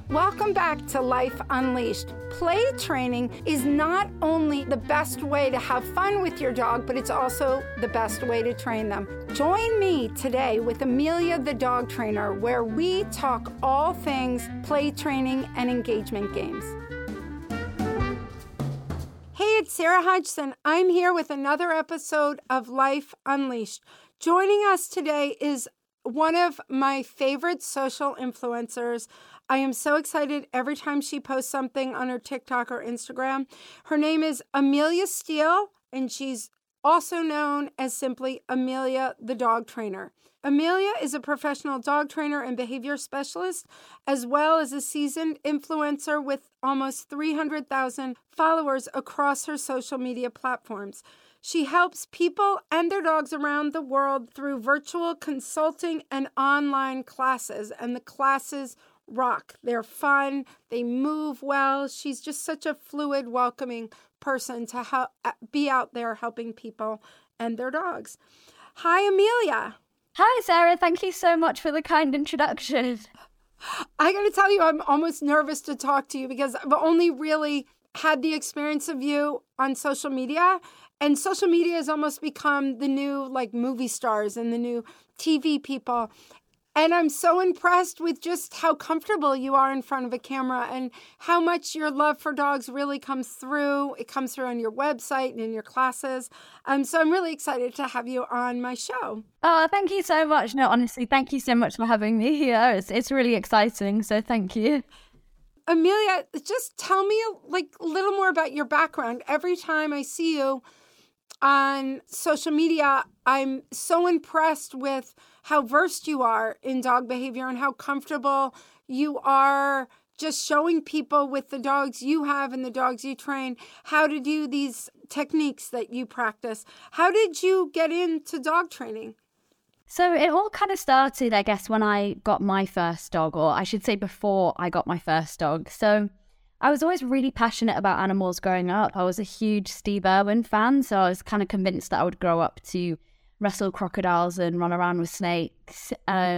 Welcome back to Life Unleashed. Play training is not only the best way to have fun with your dog, but it's also the best way to train them. Join me today with Amelia, the dog trainer, where we talk all things play training and engagement games. Hey, it's Sarah Hodgson. I'm here with another episode of Life Unleashed. Joining us today is one of my favorite social influencers. I am so excited every time she posts something on her TikTok or Instagram. Her name is Amelia Steele, and she's also known as simply Amelia, the dog trainer. Amelia is a professional dog trainer and behavior specialist, as well as a seasoned influencer with almost 300,000 followers across her social media platforms. She helps people and their dogs around the world through virtual consulting and online classes, and the classes rock. They're fun. They move well. She's just such a fluid, welcoming person to be out there helping people and their dogs. Hi, Amelia. Hi, Sarah. Thank you so much for the kind introduction. I got to tell you, I'm almost nervous to talk to you because I've only really had the experience of you on social media, and social media has almost become the new movie stars and the new TV people. And I'm so impressed with just how comfortable you are in front of a camera and how much your love for dogs really comes through. It comes through on your website and in your classes. So I'm really excited to have you on my show. Oh, thank you so much. No, honestly, thank you so much for having me here. It's really exciting, so thank you. Amelia, just tell me a little more about your background. Every time I see you on social media, I'm so impressed with how versed you are in dog behavior and how comfortable you are just showing people with the dogs you have and the dogs you train how to do these techniques that you practice. How did you get into dog training? So it all kind of started, I guess, when I got my first dog, or I should say before I got my first dog. So I was always really passionate about animals growing up. I was a huge Steve Irwin fan, so I was kind of convinced that I would grow up to wrestle crocodiles and run around with snakes.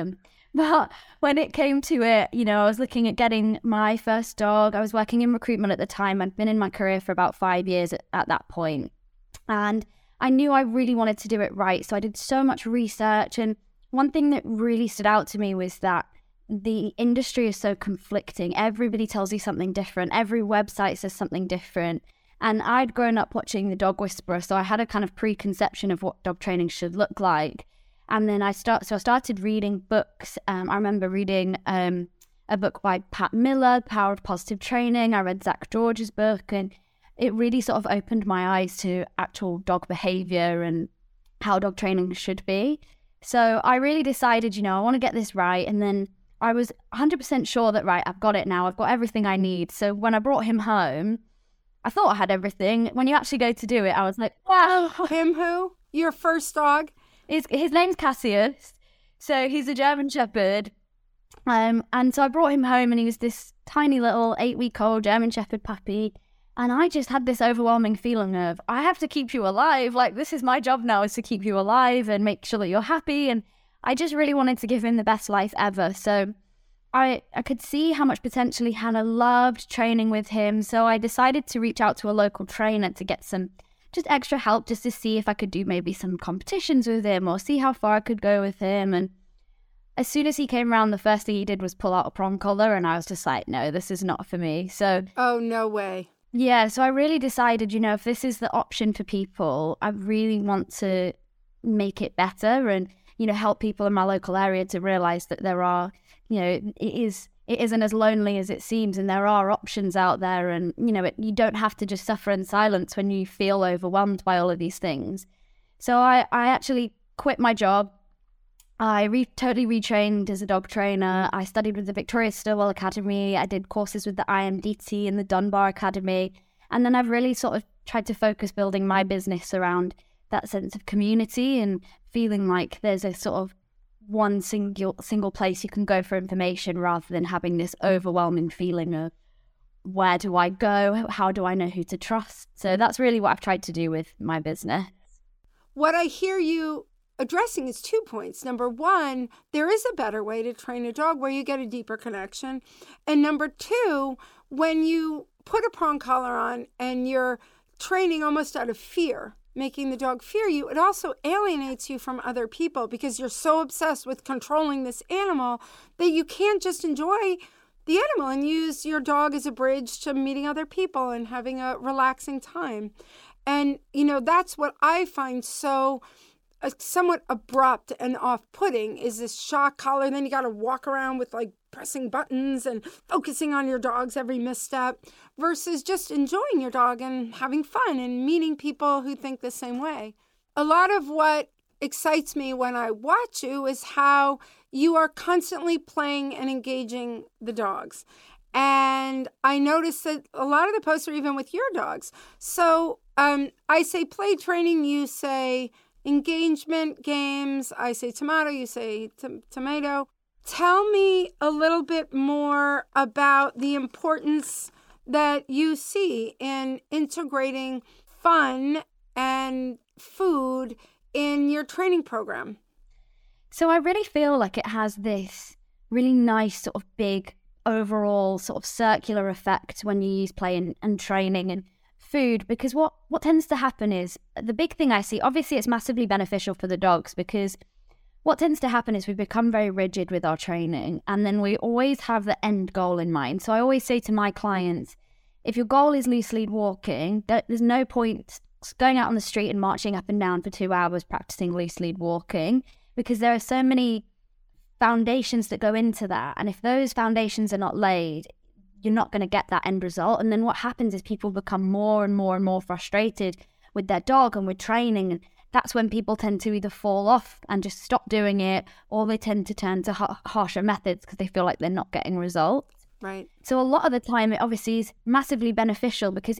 But when it came to it, I was looking at getting my first dog. I was working in recruitment at the time. I'd been in my career for about 5 years at that point. And I knew I really wanted to do it right. So I did so much research. And one thing that really stood out to me was that the industry is so conflicting. Everybody tells you something different. Every website says something different. And I'd grown up watching The Dog Whisperer, so I had a kind of preconception of what dog training should look like. And then I started reading books. I remember reading a book by Pat Miller, Power of Positive Training. I read Zach George's book, and it really sort of opened my eyes to actual dog behavior and how dog training should be. So I really decided, I want to get this right. And then I was 100% sure that, right, I've got it now. I've got everything I need. So when I brought him home, I thought I had everything. When you actually go to do it, I was like, wow. Him who? Your first dog? His name's Cassius. So he's a German Shepherd. And so I brought him home, and he was this tiny little 8-week-old German Shepherd puppy. And I just had this overwhelming feeling of, I have to keep you alive. This is my job now, is to keep you alive and make sure that you're happy. And I just really wanted to give him the best life ever. So I could see how much potentially Hannah loved training with him. So I decided to reach out to a local trainer to get some just extra help, just to see if I could do maybe some competitions with him or see how far I could go with him. And as soon as he came around, the first thing he did was pull out a prong collar, and I was just like, no, this is not for me. So, oh, no way. Yeah, so I really decided, if this is the option for people, I really want to make it better and, help people in my local area to realize that there are, it isn't as lonely as it seems, and there are options out there, and, you don't have to just suffer in silence when you feel overwhelmed by all of these things. So I actually quit my job. I totally retrained as a dog trainer. I studied with the Victoria Stilwell Academy. I did courses with the IMDT and the Dunbar Academy. And then I've really sort of tried to focus building my business around that sense of community and feeling like there's a sort of one single place you can go for information, rather than having this overwhelming feeling of, where do I go? How do I know who to trust? So that's really what I've tried to do with my business. What I hear you addressing is 2 points. Number one, there is a better way to train a dog where you get a deeper connection. And number two, when you put a prong collar on and you're training almost out of fear, making the dog fear you, it also alienates you from other people because you're so obsessed with controlling this animal that you can't just enjoy the animal and use your dog as a bridge to meeting other people and having a relaxing time. And, that's what I find so somewhat abrupt and off-putting is this shock collar. Then you got to walk around with like pressing buttons and focusing on your dog's every misstep versus just enjoying your dog and having fun and meeting people who think the same way. A lot of what excites me when I watch you is how you are constantly playing and engaging the dogs. And I noticed that a lot of the posts are even with your dogs. So I say play training, you say engagement games. I say tomato, you say tomato. Tell me a little bit more about the importance that you see in integrating fun and food in your training program. So I really feel like it has this really nice sort of big overall sort of circular effect when you use play and training and food, because what tends to happen is the big thing I see, obviously it's massively beneficial for the dogs, because what tends to happen is we become very rigid with our training and then we always have the end goal in mind. So I always say to my clients, if your goal is loose lead walking, there's no point going out on the street and marching up and down for 2 hours practicing loose lead walking, because there are so many foundations that go into that. And if those foundations are not laid, you're not going to get that end result. And then what happens is people become more and more and more frustrated with their dog and with training. And that's when people tend to either fall off and just stop doing it, or they tend to turn to harsher methods because they feel like they're not getting results. Right. So a lot of the time it obviously is massively beneficial, because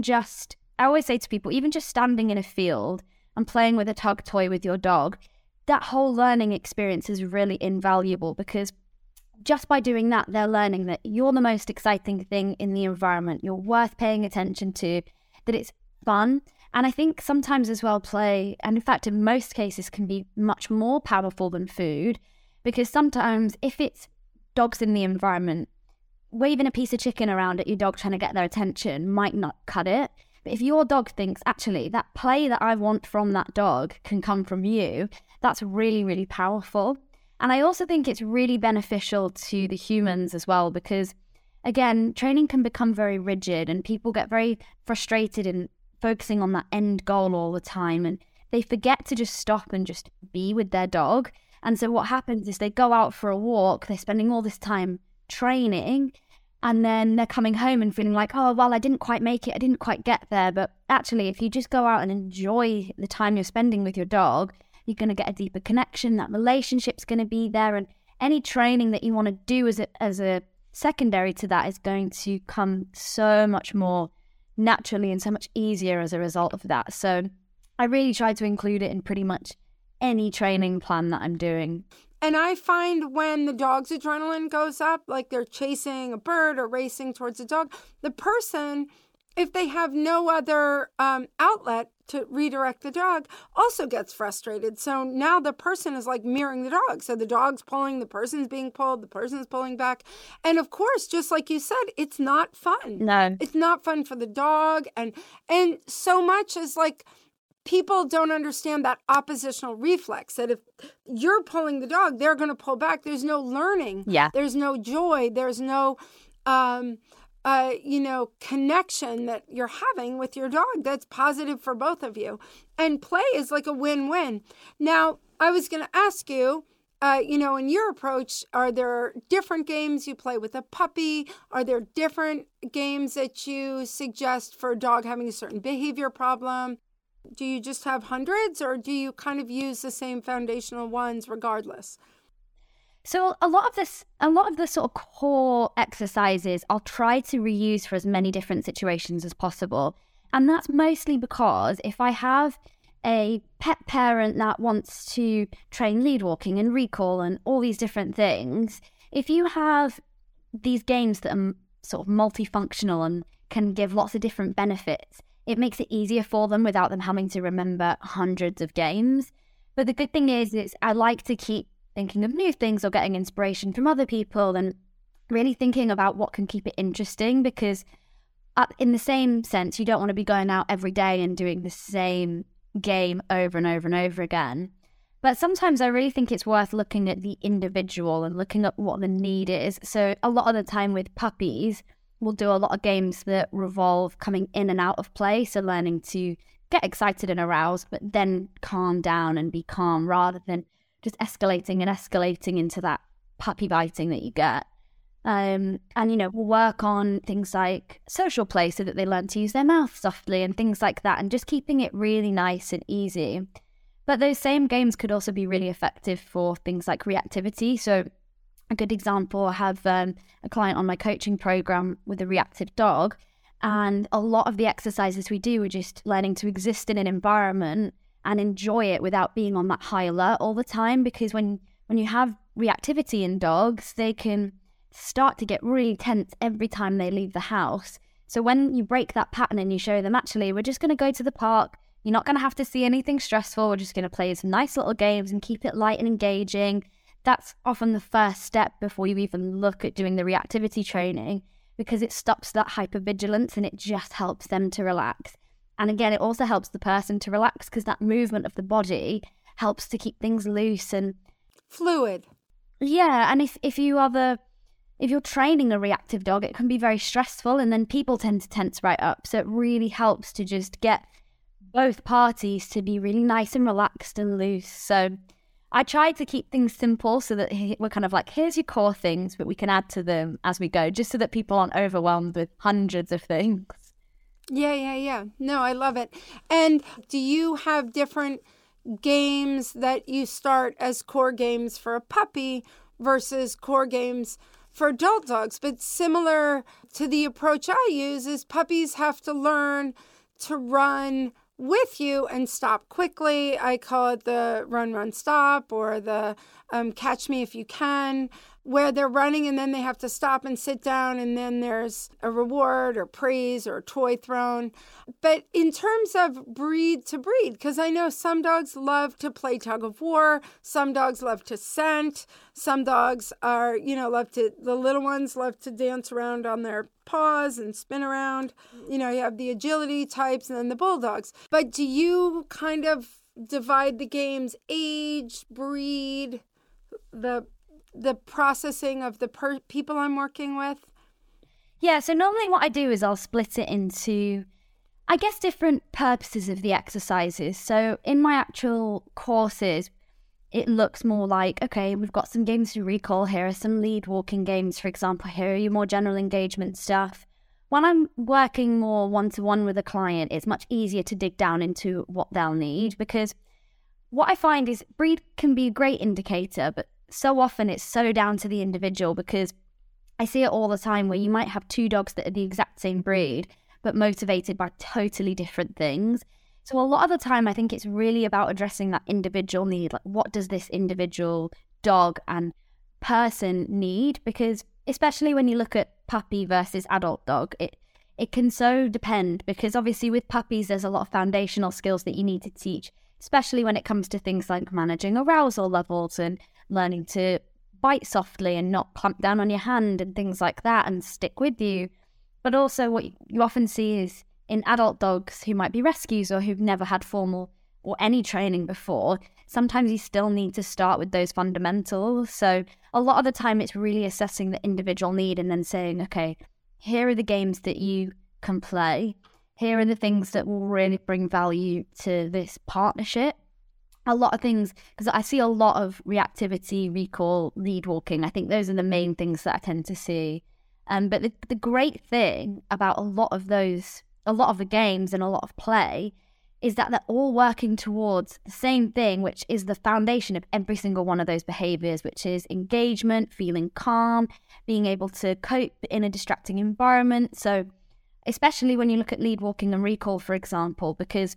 I always say to people, even just standing in a field and playing with a tug toy with your dog, that whole learning experience is really invaluable, because just by doing that, they're learning that you're the most exciting thing in the environment. You're worth paying attention to, that it's fun. And I think sometimes as well, play, and in fact, in most cases, can be much more powerful than food, because sometimes if it's dogs in the environment, waving a piece of chicken around at your dog trying to get their attention might not cut it. But if your dog thinks, actually, that play that I want from that dog can come from you, that's really, really powerful. And I also think it's really beneficial to the humans as well, because, again, training can become very rigid and people get very frustrated in focusing on that end goal all the time. And they forget to just stop and just be with their dog. And so what happens is they go out for a walk, they're spending all this time training, and then they're coming home and feeling like, oh, well, I didn't quite make it, I didn't quite get there. But actually, if you just go out and enjoy the time you're spending with your dog, you're going to get a deeper connection, that relationship's going to be there, and any training that you want to do as a secondary to that is going to come so much more naturally and so much easier as a result of that. So I really try to include it in pretty much any training plan that I'm doing. And I find when the dog's adrenaline goes up, like they're chasing a bird or racing towards a dog, the person, if they have no other outlet to redirect the dog, also gets frustrated. So now the person is like mirroring the dog. So the dog's pulling, the person's being pulled, the person's pulling back. And of course, just like you said, it's not fun. No. It's not fun for the dog. And so much as like, people don't understand that oppositional reflex, that if you're pulling the dog, they're going to pull back. There's no learning. Yeah. There's no joy. There's no, connection that you're having with your dog that's positive for both of you. And play is like a win-win. Now, I was going to ask you, in your approach, are there different games you play with a puppy? Are there different games that you suggest for a dog having a certain behavior problem? Do you just have hundreds, or do you kind of use the same foundational ones regardless? So a lot of the sort of core exercises I'll try to reuse for as many different situations as possible. And that's mostly because if I have a pet parent that wants to train lead walking and recall and all these different things, if you have these games that are sort of multifunctional and can give lots of different benefits, it makes it easier for them without them having to remember hundreds of games. But the good thing is I like to keep thinking of new things or getting inspiration from other people and really thinking about what can keep it interesting, because in the same sense, you don't want to be going out every day and doing the same game over and over and over again. But sometimes I really think it's worth looking at the individual and looking at what the need is. So a lot of the time with puppies, we'll do a lot of games that revolve coming in and out of play. So learning to get excited and aroused, but then calm down and be calm rather than just escalating into that puppy biting that you get. And, we'll work on things like social play so that they learn to use their mouth softly and things like that, and just keeping it really nice and easy. But those same games could also be really effective for things like reactivity. So a good example, I have a client on my coaching program with a reactive dog, and a lot of the exercises we do are just learning to exist in an environment and enjoy it without being on that high alert all the time. Because when you have reactivity in dogs, they can start to get really tense every time they leave the house. So when you break that pattern and you show them, actually, we're just going to go to the park, you're not going to have to see anything stressful, we're just going to play some nice little games and keep it light and engaging. That's often the first step before you even look at doing the reactivity training, because it stops that hypervigilance and it just helps them to relax. And again, it also helps the person to relax because that movement of the body helps to keep things loose and fluid. Yeah, and if you're training a reactive dog, it can be very stressful, and then people tend to tense right up. So it really helps to just get both parties to be really nice and relaxed and loose. So I try to keep things simple so that we're kind of like, here's your core things, but we can add to them as we go, just so that people aren't overwhelmed with hundreds of things. Yeah. No, I love it. And do you have different games that you start as core games for a puppy versus core games for adult dogs? But similar to the approach I use is puppies have to learn to run with you and stop quickly. I call it the run, stop, or the catch me if you can, where they're running and then they have to stop and sit down, and then there's a reward or praise or a toy thrown. But in terms of breed to breed, because I know some dogs love to play tug of war, some dogs love to scent, some dogs are, the little ones love to dance around on their paws and spin around. You have the agility types and then the bulldogs. But do you kind of divide the games age, breed, the processing of the people I'm working with? Yeah, so normally what I do is I'll split it into, I guess, different purposes of the exercises. So in my actual courses, it looks more like, okay, we've got some games to recall. Here are some lead walking games, for example. Here are your more general engagement stuff. When I'm working more one-to-one with a client, it's much easier to dig down into what they'll need, because what I find is breed can be a great indicator, but so often it's so down to the individual, because I see it all the time where you might have two dogs that are the exact same breed, but motivated by totally different things. So a lot of the time, I think it's really about addressing that individual need. Like, what does this individual dog and person need? Because especially when you look at puppy versus adult dog, it can so depend, because obviously with puppies, there's a lot of foundational skills that you need to teach, especially when it comes to things like managing arousal levels and learning to bite softly and not clamp down on your hand and things like that and stick with you. But also what you often see is in adult dogs who might be rescues or who've never had formal or any training before, sometimes you still need to start with those fundamentals. So a lot of the time it's really assessing the individual need and then saying, okay, here are the games that you can play. Here are the things that will really bring value to this partnership. A lot of things, because I see a lot of reactivity, recall, lead walking. I think those are the main things that I tend to see. But the great thing about a lot of the games and a lot of play is that they're all working towards the same thing, which is the foundation of every single one of those behaviors, which is engagement, feeling calm, being able to cope in a distracting environment. So especially when you look at lead walking and recall, for example, because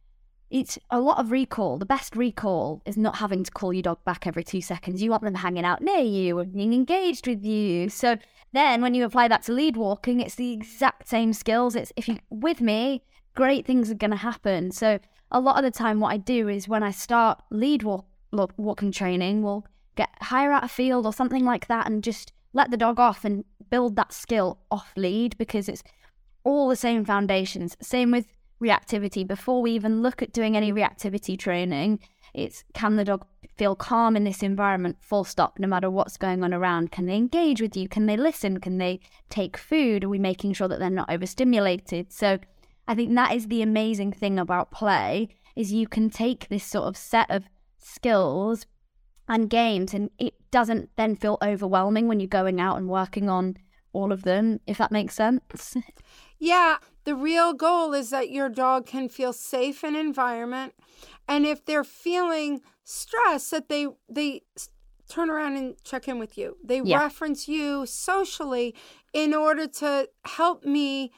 it's a lot of recall. The best recall is not having to call your dog back every 2 seconds. You want them hanging out near you and being engaged with you. So then when you apply that to lead walking, it's the exact same skills. It's if you're with me, great things are going to happen. So a lot of the time what I do is when I start lead walking training, we'll hire out a field or something like that and just let the dog off and build that skill off lead, because it's all the same foundations. Same with reactivity. Before we even look at doing any reactivity training, it's, can the dog feel calm in this environment, full stop, no matter what's going on around? Can they engage with you? Can they listen? Can they take food? Are we making sure that they're not overstimulated? So I think that is the amazing thing about play, is you can take this sort of set of skills and games, and it doesn't then feel overwhelming when you're going out and working on all of them, if that makes sense. Yeah, the real goal is that your dog can feel safe in environment, and if they're feeling stressed, that they turn around and check in with you. They reference you socially in order to help me,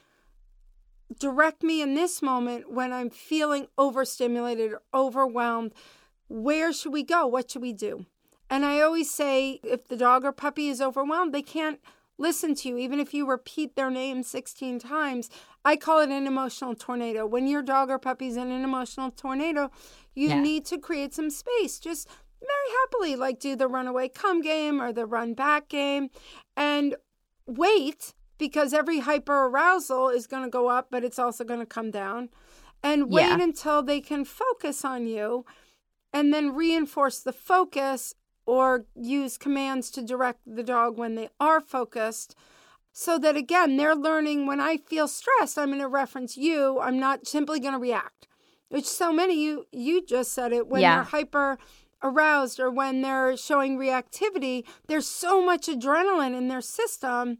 direct me in this moment when I'm feeling overstimulated or overwhelmed. Where should we go? What should we do? And I always say, if the dog or puppy is overwhelmed, they can't listen to you, even if you repeat their name 16 times. I call it an emotional tornado. When your dog or puppy's in an emotional tornado, you need to create some space. Just very happily, like, do the run away come game or the run back game, and wait, because every hyper arousal is going to go up, but it's also going to come down. And wait until they can focus on you, and then reinforce the focus or use commands to direct the dog when they are focused, so that, again, they're learning, when I feel stressed, I'm going to reference you. I'm not simply going to react, which so many, you just said it, when they're hyper aroused or when they're showing reactivity, there's so much adrenaline in their system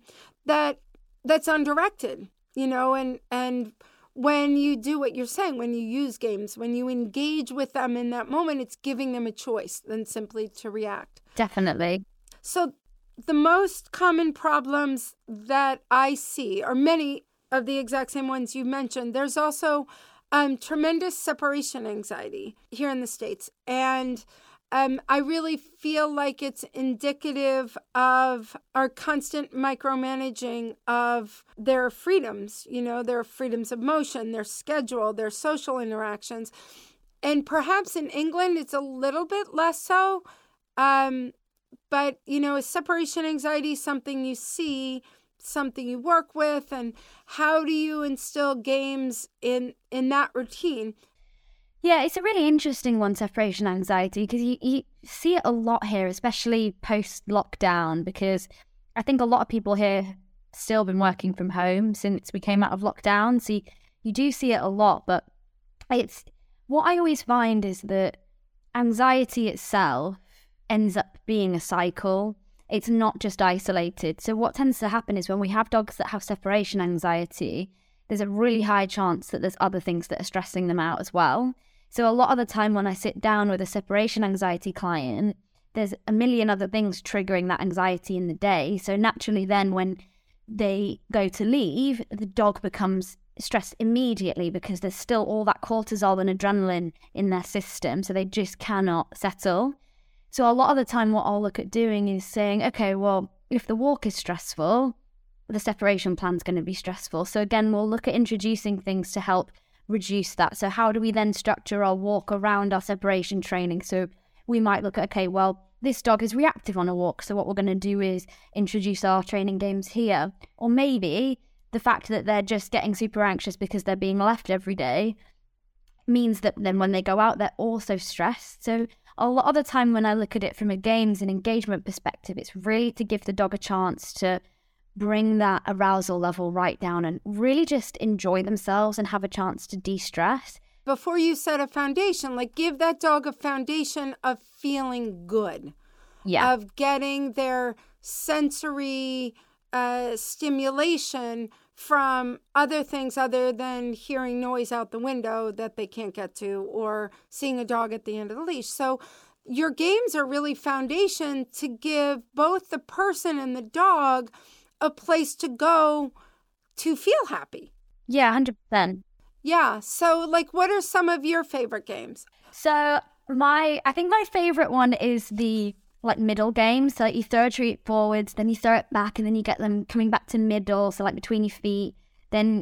that's undirected, and when you do what you're saying, when you use games, when you engage with them in that moment, it's giving them a choice than simply to react. Definitely. So the most common problems that I see are many of the exact same ones you mentioned. There's also tremendous separation anxiety here in the States. And I really feel like it's indicative of our constant micromanaging of their freedoms, their freedoms of motion, their schedule, their social interactions. And perhaps in England, it's a little bit less so. But, is separation anxiety something you see, something you work with? And how do you instill games in that routine? Yeah, it's a really interesting one, separation anxiety, because you see it a lot here, especially post-lockdown, because I think a lot of people here still been working from home since we came out of lockdown. So you do see it a lot, but it's what I always find is that anxiety itself ends up being a cycle. It's not just isolated. So what tends to happen is when we have dogs that have separation anxiety, there's a really high chance that there's other things that are stressing them out as well. So a lot of the time when I sit down with a separation anxiety client, there's a million other things triggering that anxiety in the day. So naturally then when they go to leave, the dog becomes stressed immediately because there's still all that cortisol and adrenaline in their system. So they just cannot settle. So a lot of the time what I'll look at doing is saying, okay, well, if the walk is stressful, the separation plan's going to be stressful. So again, we'll look at introducing things to help reduce that. So how do we then structure our walk around our separation training? So we might look at, okay, well, this dog is reactive on a walk. So what we're going to do is introduce our training games here. Or maybe the fact that they're just getting super anxious because they're being left every day means that then when they go out, they're also stressed. So a lot of the time when I look at it from a games and engagement perspective, it's really to give the dog a chance to bring that arousal level right down and really just enjoy themselves and have a chance to de-stress. Before you set a foundation, like, give that dog a foundation of feeling good, of getting their sensory stimulation from other things other than hearing noise out the window that they can't get to or seeing a dog at the end of the leash. So your games are really foundation to give both the person and the dog a place to go to feel happy. Yeah, 100%. Yeah. So, like, what are some of your favorite games? So I think my favorite one is the middle game. So you throw a treat forwards, then you throw it back, and then you get them coming back to middle. So middle your feet, then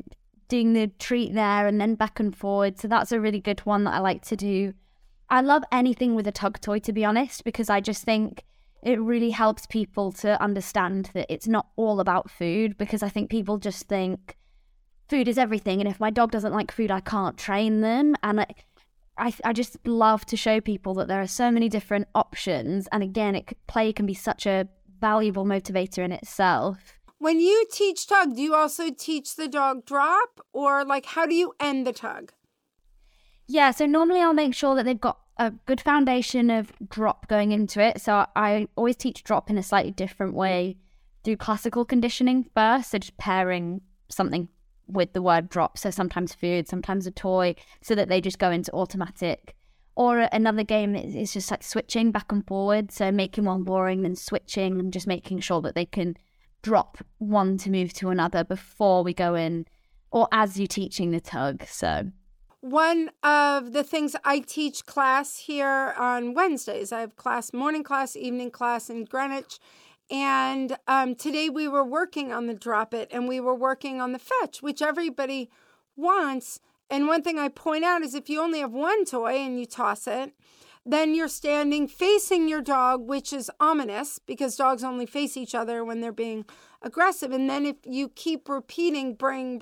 doing the treat there and then back and forward. So that's a really good one that I like to do. I love anything with a tug toy, to be honest, because I just think it really helps people to understand that it's not all about food, because I think people just think food is everything. And if my dog doesn't like food, I can't train them. And I just love to show people that there are so many different options. And again, play can be such a valuable motivator in itself. When you teach tug, do you also teach the dog drop, or like how do you end the tug? Yeah, so normally I'll make sure that they've got a good foundation of drop going into it. So I always teach drop in a slightly different way through classical conditioning first. So just pairing something with the word drop. So sometimes food, sometimes a toy, so that they just go into automatic. Or another game is just like switching back and forward. So making one boring, then switching, and just making sure that they can drop one to move to another before we go in, or as you're teaching the tug. So one of the things I teach class here on Wednesdays, I have class, morning class, evening class in Greenwich. And today we were working on the drop it, and we were working on the fetch, which everybody wants. And one thing I point out is if you only have one toy and you toss it, then you're standing facing your dog, which is ominous because dogs only face each other when they're being aggressive. And then if you keep repeating, bring,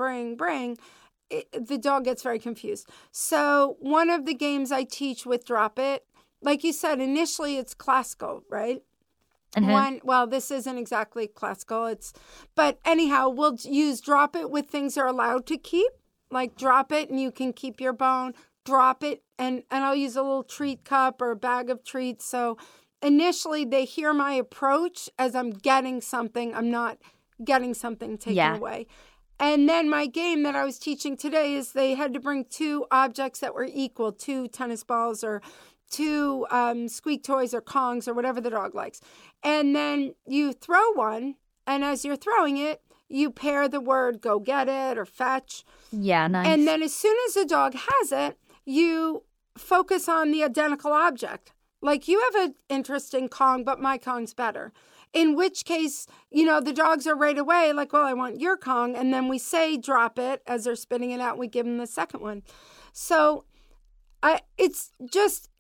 the dog gets very confused. So one of the games I teach with drop it, like you said, initially it's classical, right? Mm-hmm. This isn't exactly classical. But anyhow, we'll use drop it with things they're allowed to keep, like drop it and you can keep your bone, drop it, and I'll use a little treat cup or a bag of treats. So initially they hear my approach as I'm getting something. I'm not getting something taken away. And then my game that I was teaching today is they had to bring two objects that were equal, 2 tennis balls or 2 squeak toys or Kongs or whatever the dog likes. And then you throw one, and as you're throwing it, you pair the word go get it or fetch. Yeah, nice. And then as soon as the dog has it, you focus on the identical object. Like you have an interest in Kong, but my Kong's better. In which case, the dogs are right away like, well, I want your Kong. And then we say drop it as they're spitting it out. We give them the second one. So it's just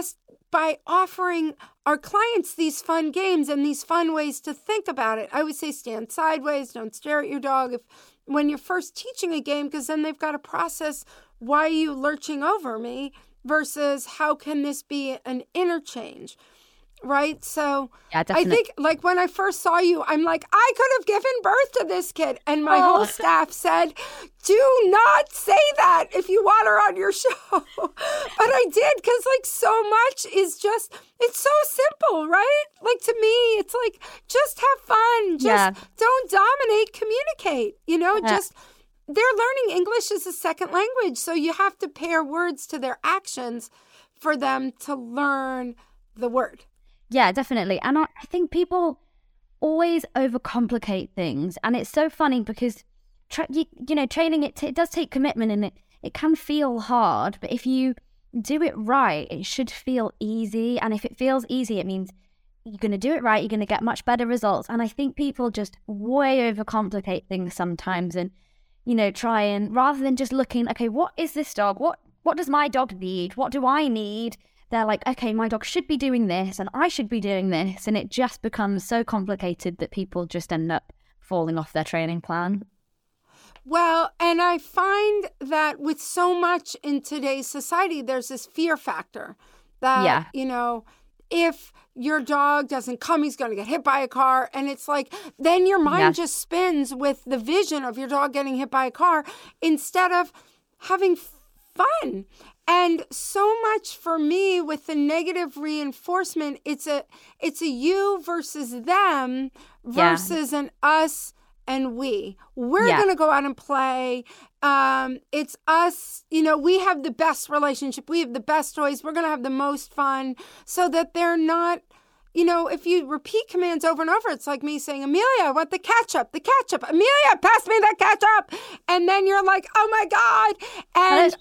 by offering our clients these fun games and these fun ways to think about it. I would say stand sideways, don't stare at your dog when you're first teaching a game, because then they've got to process, why are you lurching over me versus how can this be an interchange, right? So yeah, definitely. I think like when I first saw you, I'm like, I could have given birth to this kid. And my whole staff said, do not say that if you want her on your show. But I did, because like so much is just, it's so simple, right? Like to me, it's like, just have fun. Just don't dominate, communicate, just they're learning English as a second language. So you have to pair words to their actions for them to learn the word. Yeah, definitely. And I think people always overcomplicate things. And it's so funny because, training, it does take commitment, and it can feel hard. But if you do it right, it should feel easy. And if it feels easy, it means you're going to do it right. You're going to get much better results. And I think people just way overcomplicate things sometimes and, try and, rather than just looking, okay, what is this dog? What does my dog need? What do I need? They're like, okay, my dog should be doing this and I should be doing this. And it just becomes so complicated that people just end up falling off their training plan. Well, and I find that with so much in today's society, there's this fear factor that, if your dog doesn't come, he's going to get hit by a car. And it's like, then your mind just spins with the vision of your dog getting hit by a car instead of having fun. And so much for me with the negative reinforcement, it's a you versus them versus an us and we. We're going to go out and play. It's us, we have the best relationship. We have the best toys. We're going to have the most fun, so that they're not, if you repeat commands over and over, it's like me saying, Amelia, I want the ketchup. Amelia, pass me that ketchup. And then you're like, oh my God. And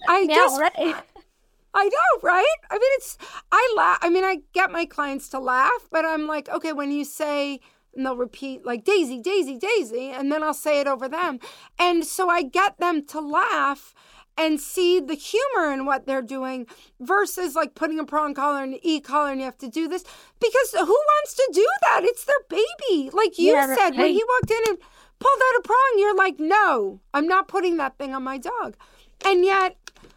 I know, right? I mean, I get my clients to laugh, but I'm like, okay, when you say and they'll repeat like Daisy, Daisy, Daisy, and then I'll say it over them. And so I get them to laugh and see the humor in what they're doing versus like putting a prong collar and an e-collar and you have to do this. Because who wants to do that? It's their baby. Like you said, when he walked in and pulled out a prong, you're like, no, I'm not putting that thing on my dog. And yet,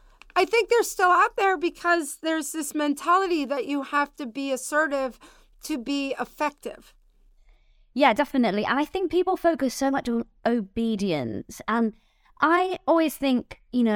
I think they're still out there because there's this mentality that you have to be assertive to be effective. Yeah, definitely. And I think people focus so much on obedience. And I always think,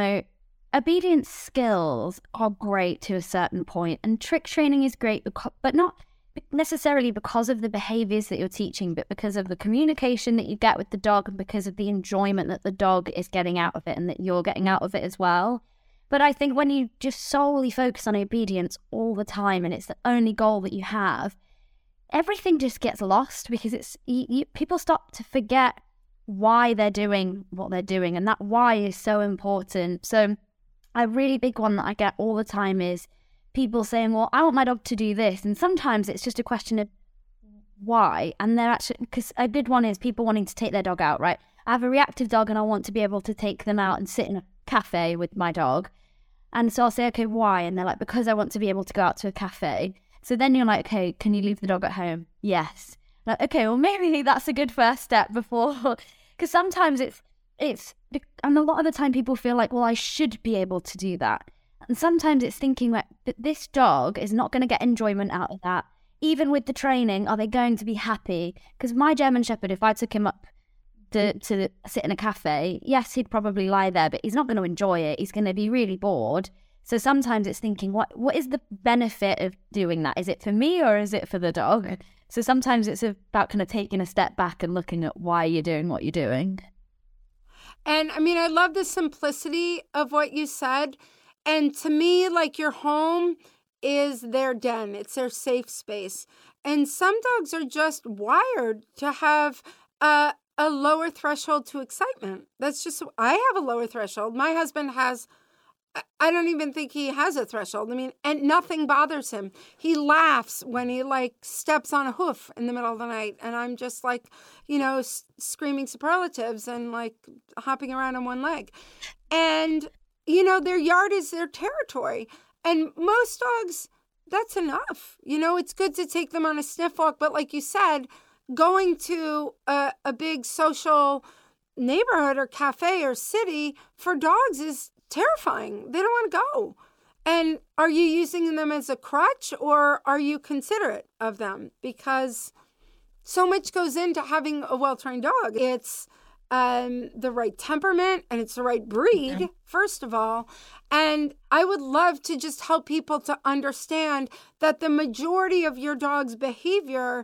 obedience skills are great to a certain point, and trick training is great, but not necessarily because of the behaviors that you're teaching, but because of the communication that you get with the dog and because of the enjoyment that the dog is getting out of it and that you're getting out of it as well. But I think when you just solely focus on obedience all the time and it's the only goal that you have, everything just gets lost because people stop to forget why they're doing what they're doing, and that why is so important. So a really big one that I get all the time is people saying, well, I want my dog to do this, and sometimes it's just a question of why. And they're actually, because a good one is people wanting to take their dog out, right? I have a reactive dog and I want to be able to take them out and sit in a cafe with my dog, and so I'll say, okay, why? And they're like, because I want to be able to go out to a cafe. So then you're like, okay, can you leave the dog at home? Yes. Like, okay, well, maybe that's a good first step before, because sometimes it's, and a lot of the time people feel like, well, I should be able to do that. And sometimes it's thinking like, but this dog is not going to get enjoyment out of that. Even with the training, are they going to be happy? Because my German Shepherd, if I took him up to sit in a cafe, yes, he'd probably lie there, but he's not going to enjoy it. He's going to be really bored. So sometimes it's thinking, what is the benefit of doing that? Is it for me or is it for the dog? So sometimes it's about kind of taking a step back and looking at why you're doing what you're doing. And I mean, I love the simplicity of what you said. And to me, like, your home is their den. It's their safe space. And some dogs are just wired to have a lower threshold to excitement. That's just, I have a lower threshold. My husband has, I don't even think he has a threshold. I mean, and nothing bothers him. He laughs when he like steps on a hoof in the middle of the night. And I'm just like, screaming superlatives and like hopping around on one leg. And, their yard is their territory. And most dogs, that's enough. It's good to take them on a sniff walk. But like you said, going to a big social neighborhood or cafe or city for dogs is terrifying. They don't want to go. And are you using them as a crutch or are you considerate of them? Because so much goes into having a well-trained dog. It's the right temperament and it's the right breed, first of all. And I would love to just help people to understand that the majority of your dog's behavior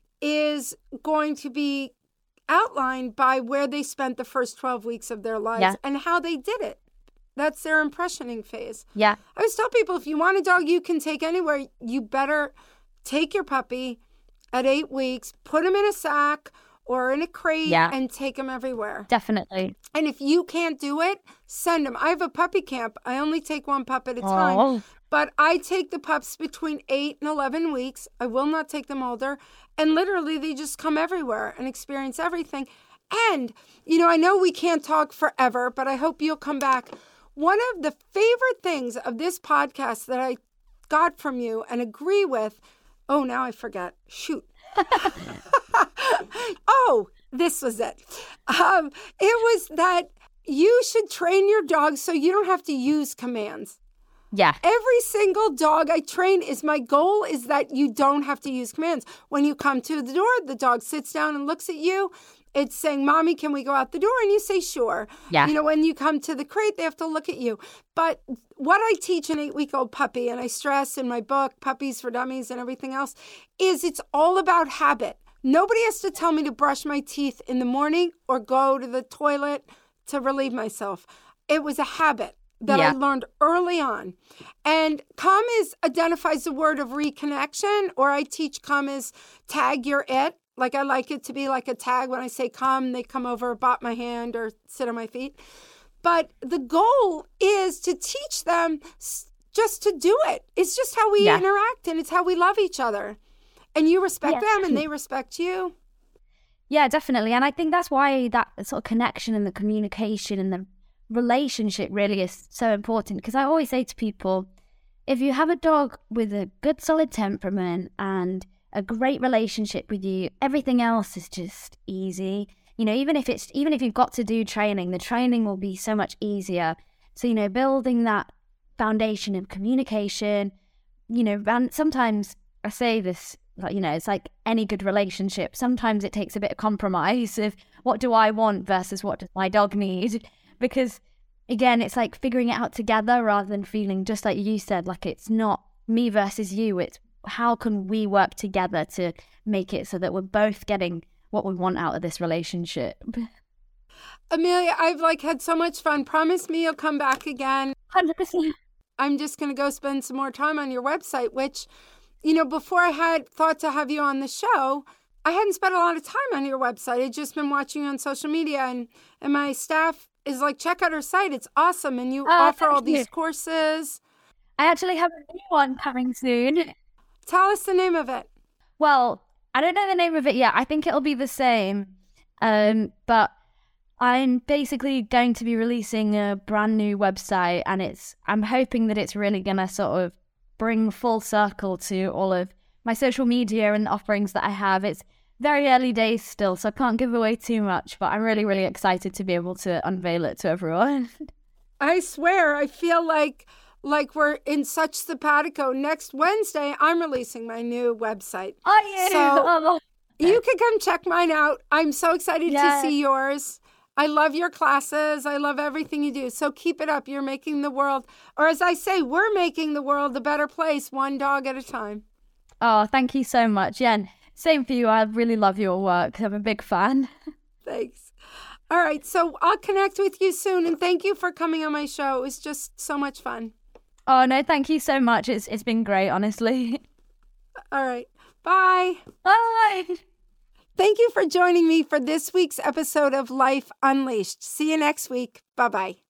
is going to be outlined by where they spent the first 12 weeks of their lives and how they did it. That's their impressioning phase. Yeah. I always tell people, if you want a dog you can take anywhere, you better take your puppy at 8 weeks, put him in a sack or in a crate and take him everywhere. Definitely. And if you can't do it, send him. I have a puppy camp. I only take one pup at a time. But I take the pups between 8 and 11 weeks. I will not take them older. And literally, they just come everywhere and experience everything. And, I know we can't talk forever, but I hope you'll come back. One of the favorite things of this podcast that I got from you and agree with, now I forget. Shoot. This was it. It was that you should train your dog so you don't have to use commands. Yeah. Every single dog I train my goal is that you don't have to use commands. When you come to the door, the dog sits down and looks at you. It's saying, Mommy, can we go out the door? And you say, sure. Yeah. When you come to the crate, they have to look at you. But what I teach an 8-week-old puppy, and I stress in my book, Puppies for Dummies and everything else, is it's all about habit. Nobody has to tell me to brush my teeth in the morning or go to the toilet to relieve myself. It was a habit that I learned early on. And come identifies the word of reconnection, or I teach come as tag your it. Like I like it to be like a tag. When I say come, they come over, bop my hand, or sit on my feet. But the goal is to teach them just to do it. It's just how we interact, and it's how we love each other. And you respect them, and they respect you. Yeah, definitely. And I think that's why that sort of connection and the communication and the relationship really is so important. Because I always say to people, if you have a dog with a good solid temperament and a great relationship with you, everything else is just easy. You know, even if you've got to do training, the training will be so much easier. So, you know, building that foundation of communication, you know, and sometimes I say this, you know, it's like any good relationship. Sometimes it takes a bit of compromise of what do I want versus what does my dog need? Because again, it's like figuring it out together rather than feeling just like you said, like it's not me versus you. It's how can we work together to make it so that we're both getting what we want out of this relationship. Amelia, I've had so much fun. Promise me you'll come back again. 100%. I'm just going to go spend some more time on your website, which, you know, before I had thought to have you on the show, I hadn't spent a lot of time on your website. I'd just been watching you on social media, and my staff is like, check out her site. It's awesome. And you offer all these courses. I actually have a new one coming soon. Tell us the name of it. Well, I don't know the name of it yet. I think it'll be the same. But I'm basically going to be releasing a brand new website, and I'm hoping that it's really going to sort of bring full circle to all of my social media and the offerings that I have. It's very early days still, so I can't give away too much, but I'm really, really excited to be able to unveil it to everyone. I swear, I feel like we're in such simpatico. Next Wednesday, I'm releasing my new website. Oh, yeah. So you can come check mine out. I'm so excited to see yours. I love your classes. I love everything you do. So keep it up. You're making the world, or as I say, we're making the world a better place, one dog at a time. Oh, thank you so much. Yeah, and same for you. I really love your work. I'm a big fan. Thanks. All right. So I'll connect with you soon. And thank you for coming on my show. It was just so much fun. Oh, no, thank you so much. It's been great, honestly. All right. Bye. Bye. Thank you for joining me for this week's episode of Life Unleashed. See you next week. Bye-bye.